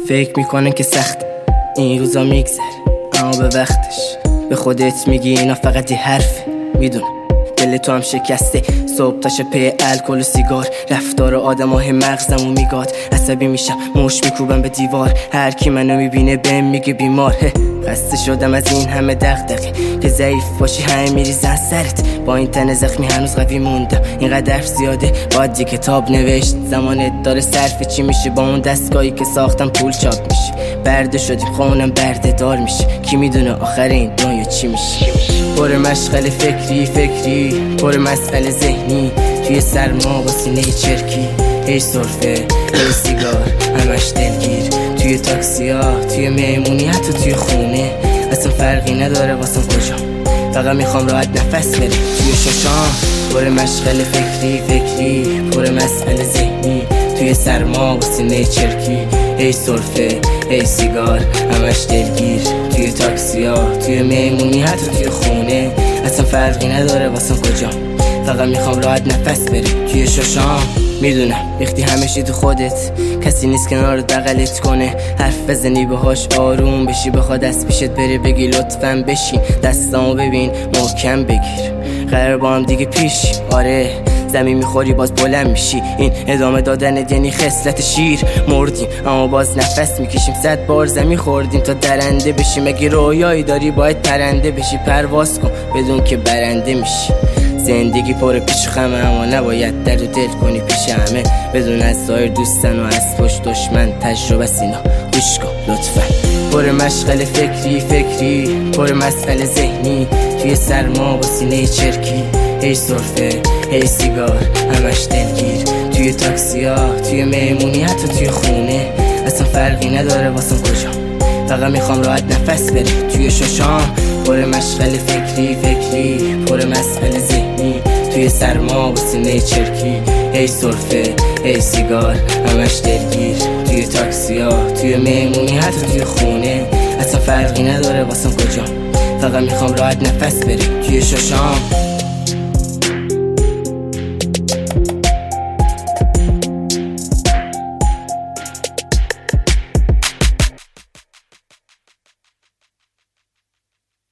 فکر میکنن که سخت این روزا میگذره، اما به وقتش به خودت میگی اینا فقط یه حرفه. میدونم دل تو هم شکسته، صبح تاشه پی الکل و سیگار، رفتار آدمای مغزمو میگاد. عصبی میشم مش میکوبم به دیوار، هر کی منو میبینه بهم میگه بیمار. خسته شدم از این همه دغدغه که ضعیف باشی همه میریزن سرت. با این تن زخمی هنوز قوی موندم، اینقدر حرف زیاده باید یه کتاب نوشت. زمانت داره صرف چی میشه با اون دستگاهی که ساختم پول چاپ میشه. برده شدیم خونم برده دار میشه، کی میدونه آخر این دنیا چی میشه. پر مشغله فکری پر مسئله ذهنی، توی سرما با سینه چرکی. هی سرفه هی سیگار همش دلگیر، توی تاکسی ها توی مهمونی حتی توی خونه. اصلا فرقی نداره واسم کجام، فقط میخوام راحت نفس بره. توی ششام پر مشغله فکری پر مسئله ذهنی، توی سرما با سینه چرکی. هی سرفه هی سیگار همش دلگیر، توی تاکسی ها توی مهمونی حتی توی خونه. اصلا فرقی نداره واسم کجام، فقط میخوام راحت نفس بره. توی ششام میدونم ریختی همشی تو خودت، کسی نیست کنارت بغلت کنه. حرف بزنی باهاش آروم بشی، بخواد دست پیشت بره بگی لطفاً بشین. دستامو ببین محکم بگیر، قرار با هم دیگه پیش. آره زمین میخوری باز بلند میشی، این ادامه دادن یعنی خصلت شیر. مردیم اما باز نفس میکشیم، 100 بار زمین خوردیم تا درنده بشیم. اگه رویایی داری باید پرنده بشی، پرواز کن بدون که برنده میشی. زندگی پر پیش خمه اما نباید در و دل کنی پیش همه. بدون از ظاهر دوستن و از پشت دشمن، تجربه سینا گوش کن لطفا. پر مشغله فکری پر مسئله ذهنی، توی سرما با سینه چرکی. هی سرفه هی سیگار همش دلگیر، توی تاکسی ها توی مهمونی حتی توی خونه. اصلا فرقی نداره واسم کجام، فقط میخوام راحت نفس بره. توی ششام پر مشغله فکری پر مسئله ذهنی، توی سرما با سینه چرکی. هی سرفه هی سیگار همش دلگیر، توی تاکسی ها توی مهمونی حتی توی خونه. اصلا فرقی نداره واسم کجام، فقط میخوام راحت نفس بره. توی ششام